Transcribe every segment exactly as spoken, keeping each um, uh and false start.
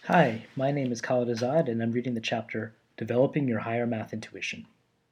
Hi, my name is Khalid Azad, and I'm reading the chapter Developing Your Higher Math Intuition.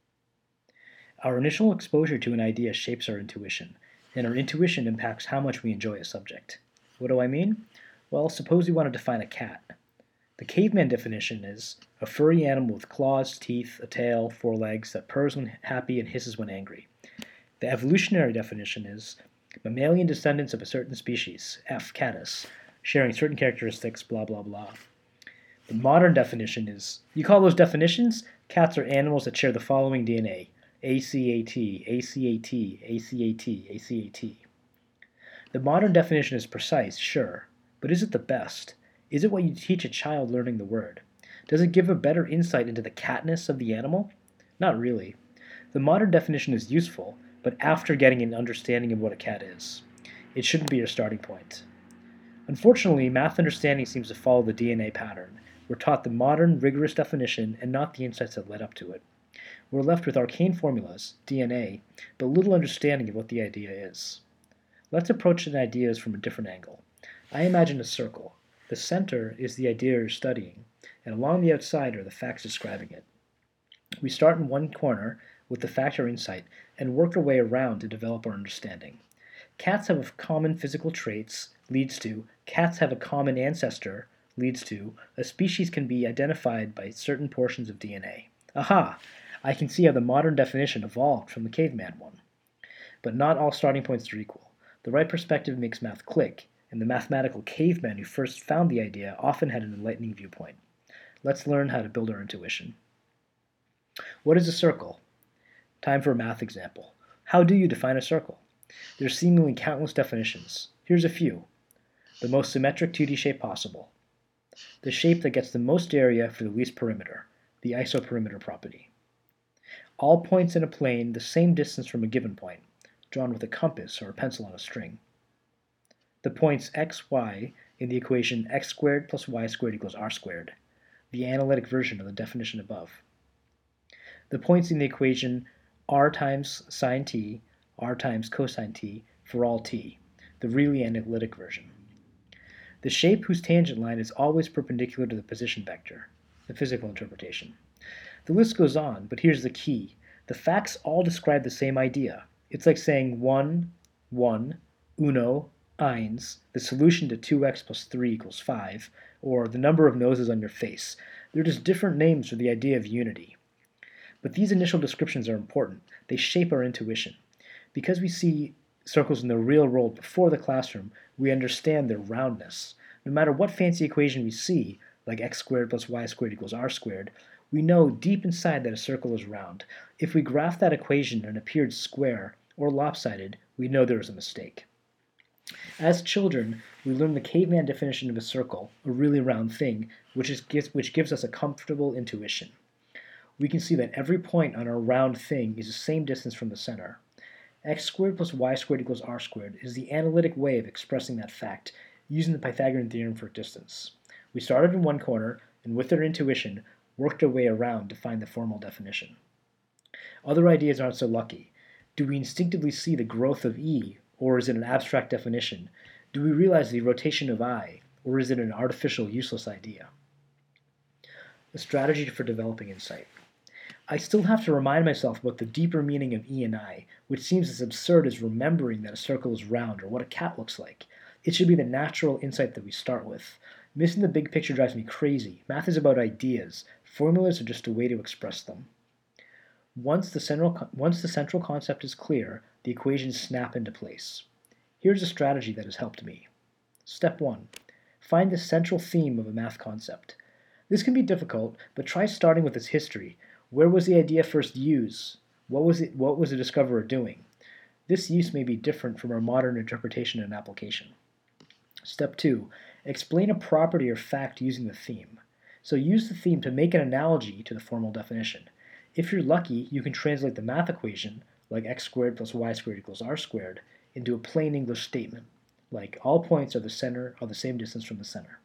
Our initial exposure to an idea shapes our intuition, and our intuition impacts how much we enjoy a subject. What do I mean? Well, suppose we want to define a cat. The caveman definition is a furry animal with claws, teeth, a tail, four legs that purrs when happy and hisses when angry. The evolutionary definition is mammalian descendants of a certain species, F. catus, sharing certain characteristics, blah, blah, blah. The modern definition is, you call those definitions? Cats are animals that share the following D N A: A C A T, A C A T, A C A T, A C A T. The modern definition is precise, sure, but is it the best? Is it what you teach a child learning the word? Does it give a better insight into the catness of the animal? Not really. The modern definition is useful, but after getting an understanding of what a cat is. It shouldn't be your starting point. Unfortunately, math understanding seems to follow the D N A pattern. We're taught the modern, rigorous definition and not the insights that led up to it. We're left with arcane formulas, D N A, but little understanding of what the idea is. Let's approach an idea from a different angle. I imagine a circle. The center is the idea you're studying, and along the outside are the facts describing it. We start in one corner with the fact or insight and work our way around to develop our understanding. Cats have common physical traits, leads to, cats have a common ancestor, leads to, a species can be identified by certain portions of D N A. Aha! I can see how the modern definition evolved from the caveman one. But not all starting points are equal. The right perspective makes math click, and the mathematical caveman who first found the idea often had an enlightening viewpoint. Let's learn how to build our intuition. What is a circle? Time for a math example. How do you define a circle? There's seemingly countless definitions. Here's a few. The most symmetric two D shape possible. The shape that gets the most area for the least perimeter, the isoperimeter property. All points in a plane the same distance from a given point, drawn with a compass or a pencil on a string. The points x, y in the equation x squared plus y squared equals r squared, the analytic version of the definition above. The points in the equation r times sine t, r times cosine t for all t, the really analytic version. The shape whose tangent line is always perpendicular to the position vector, the physical interpretation. The list goes on, but here's the key. The facts all describe the same idea. It's like saying one, one, uno, eins, the solution to two x plus three equals five, or the number of noses on your face. They're just different names for the idea of unity. But these initial descriptions are important. They shape our intuition. Because we see circles in the real world before the classroom, we understand their roundness. No matter what fancy equation we see, like x squared plus y squared equals r squared, we know deep inside that a circle is round. If we graph that equation and it appeared square or lopsided, we know there was a mistake. As children, we learn the caveman definition of a circle, a really round thing, which, is, which gives us a comfortable intuition. We can see that every point on our round thing is the same distance from the center. X squared plus y squared equals r squared is the analytic way of expressing that fact, using the Pythagorean theorem for distance. We started in one corner, and with our intuition, worked our way around to find the formal definition. Other ideas aren't so lucky. Do we instinctively see the growth of E, or is it an abstract definition? Do we realize the rotation of I, or is it an artificial, useless idea? A strategy for developing insight. I still have to remind myself about the deeper meaning of E and I, which seems as absurd as remembering that a circle is round or what a cat looks like. It should be the natural insight that we start with. Missing the big picture drives me crazy. Math is about ideas. Formulas are just a way to express them. Once the central, once the central concept is clear, the equations snap into place. Here's a strategy that has helped me. Step one. Find the central theme of a math concept. This can be difficult, but try starting with its history. Where was the idea first used? What was it, what was the discoverer doing? This use may be different from our modern interpretation and application. Step two. Explain a property or fact using the theme. So use the theme to make an analogy to the formal definition. If you're lucky, you can translate the math equation, like x squared plus y squared equals r squared, into a plain English statement, like all points are the center are the same distance from the center.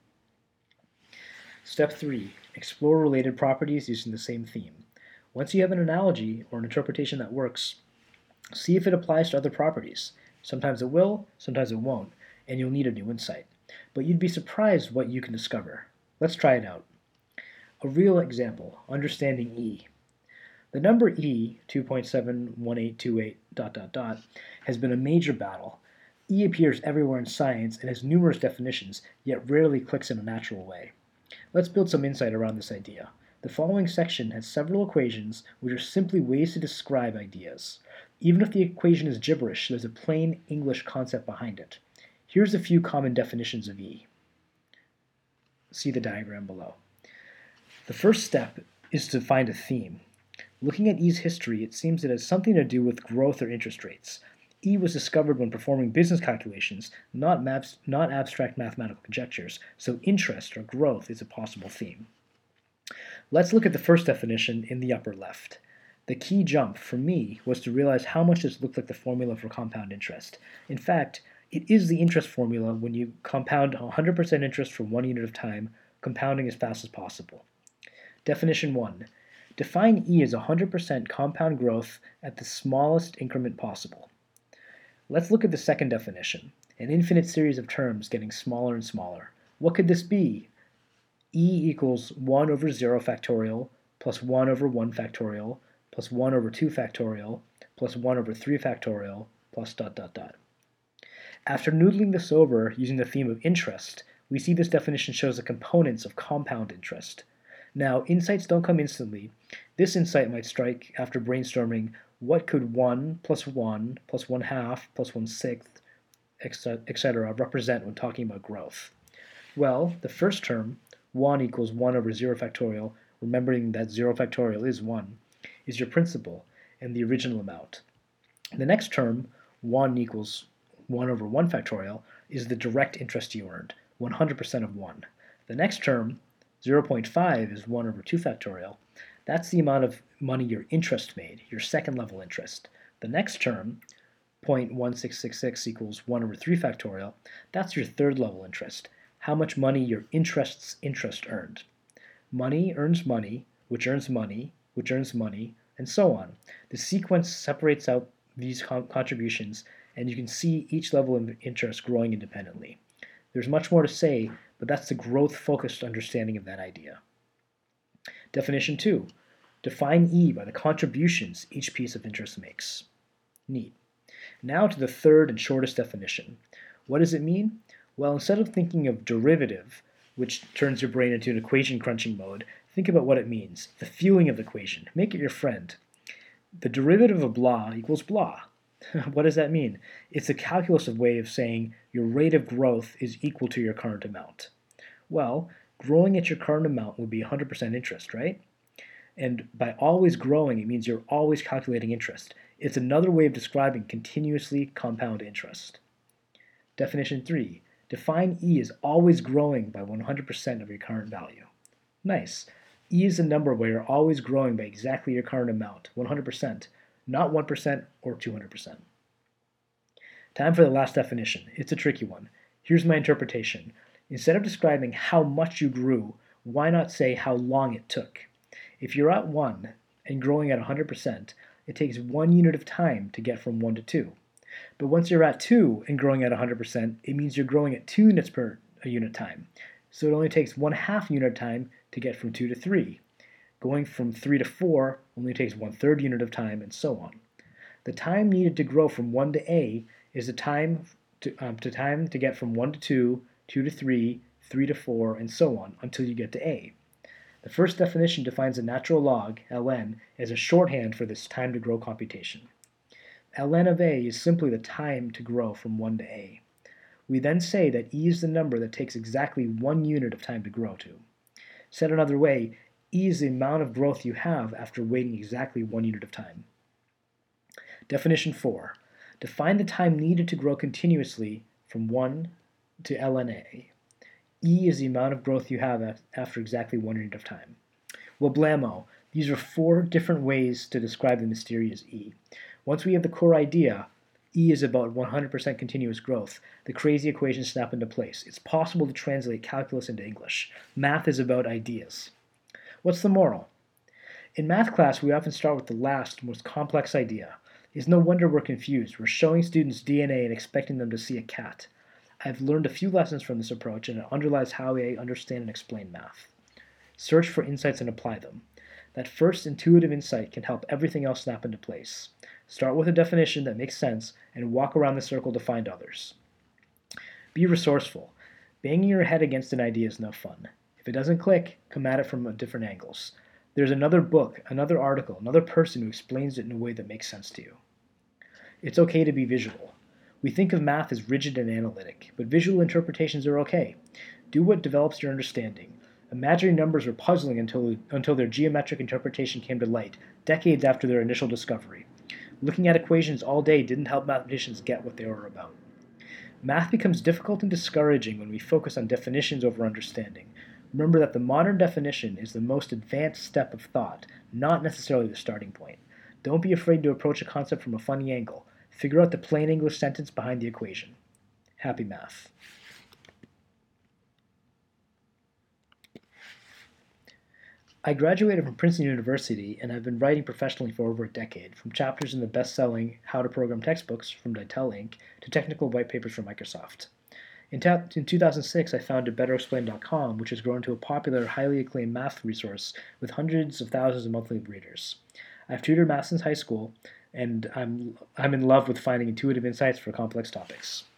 Step three. Explore related properties using the same theme. Once you have an analogy or an interpretation that works, see if it applies to other properties. Sometimes it will, sometimes it won't, and you'll need a new insight. But you'd be surprised what you can discover. Let's try it out. A real example, understanding E. The number E, two point seven one eight two eight dot dot dot, has been a major battle. E appears everywhere in science and has numerous definitions, yet rarely clicks in a natural way. Let's build some insight around this idea. The following section has several equations which are simply ways to describe ideas. Even if the equation is gibberish, there's a plain English concept behind it. Here's a few common definitions of E. See the diagram below. The first step is to find a theme. Looking at E's history, it seems it has something to do with growth or interest rates. E was discovered when performing business calculations, not, maps, not abstract mathematical conjectures, so interest or growth is a possible theme. Let's look at the first definition in the upper left. The key jump for me was to realize how much this looked like the formula for compound interest. In fact, it is the interest formula when you compound one hundred percent interest for one unit of time, compounding as fast as possible. Definition one. Define E as one hundred percent compound growth at the smallest increment possible. Let's look at the second definition, an infinite series of terms getting smaller and smaller. What could this be? E equals one over zero factorial, plus one over one factorial, plus one over two factorial, plus one over three factorial, plus dot dot dot. After noodling this over using the theme of interest, we see this definition shows the components of compound interest. Now, insights don't come instantly. This insight might strike after brainstorming what could one plus one plus one half plus one sixth, et cetera represent when talking about growth. Well, the first term, one equals one over zero factorial, remembering that zero factorial is one, is your principal and the original amount. The next term, one equals one over one factorial, is the direct interest you earned, one hundred percent of one. The next term, zero point five, is one over two factorial. That's the amount of money your interest made, your second level interest. The next term, zero point one six six six equals one over three factorial, that's your third level interest, how much money your interest's interest earned. Money earns money, which earns money, which earns money, and so on. The sequence separates out these contributions, and you can see each level of interest growing independently. There's much more to say, but that's the growth-focused understanding of that idea. Definition two. Define E by the contributions each piece of interest makes. Neat. Now to the third and shortest definition. What does it mean? Well, instead of thinking of derivative, which turns your brain into an equation crunching mode, think about what it means. The feeling of the equation. Make it your friend. The derivative of blah equals blah. What does that mean? It's a calculus way of saying your rate of growth is equal to your current amount. Well, growing at your current amount would be one hundred percent interest, right? And by always growing, it means you're always calculating interest. It's another way of describing continuously compound interest. Definition three. Define E as always growing by one hundred percent of your current value. Nice. E is a number where you're always growing by exactly your current amount, one hundred percent, not one percent or two hundred percent. Time for the last definition. It's a tricky one. Here's my interpretation. Instead of describing how much you grew, why not say how long it took? If you're at one and growing at one hundred percent, it takes one unit of time to get from one to two. But once you're at two and growing at one hundred percent, it means you're growing at two units per unit time. So it only takes one half unit of time to get from two to three. Going from three to four only takes one third unit of time, and so on. The time needed to grow from one to A is the time to, um, to time to get from one to two, two to three, three to four, and so on until you get to A. The first definition defines a natural log, ln, as a shorthand for this time to grow computation. Ln of A is simply the time to grow from one to A. We then say that E is the number that takes exactly one unit of time to grow to. Said another way, E is the amount of growth you have after waiting exactly one unit of time. Definition four. Define the time needed to grow continuously from one to ln A. E is the amount of growth you have after exactly one unit of time. Well, blammo, these are four different ways to describe the mysterious E. Once we have the core idea, E is about one hundred percent continuous growth, the crazy equations snap into place. It's possible to translate calculus into English. Math is about ideas. What's the moral? In math class, we often start with the last, most complex idea. It's no wonder we're confused. We're showing students D N A and expecting them to see a cat. I've learned a few lessons from this approach, and it underlies how I understand and explain math. Search for insights and apply them. That first intuitive insight can help everything else snap into place. Start with a definition that makes sense and walk around the circle to find others. Be resourceful. Banging your head against an idea is no fun. If it doesn't click, come at it from different angles. There's another book, another article, another person who explains it in a way that makes sense to you. It's okay to be visual. We think of math as rigid and analytic, but visual interpretations are okay. Do what develops your understanding. Imaginary numbers were puzzling until, until their geometric interpretation came to light, decades after their initial discovery. Looking at equations all day didn't help mathematicians get what they were about. Math becomes difficult and discouraging when we focus on definitions over understanding. Remember that the modern definition is the most advanced step of thought, not necessarily the starting point. Don't be afraid to approach a concept from a funny angle. Figure out the plain English sentence behind the equation. Happy math. I graduated from Princeton University and have been writing professionally for over a decade, from chapters in the best-selling How to Program textbooks from Dytel Incorporated to technical white papers from Microsoft. In, ta- in two thousand six, I founded better explained dot com, which has grown to a popular, highly acclaimed math resource with hundreds of thousands of monthly readers. I've tutored math since high school, and I'm, I'm in love with finding intuitive insights for complex topics.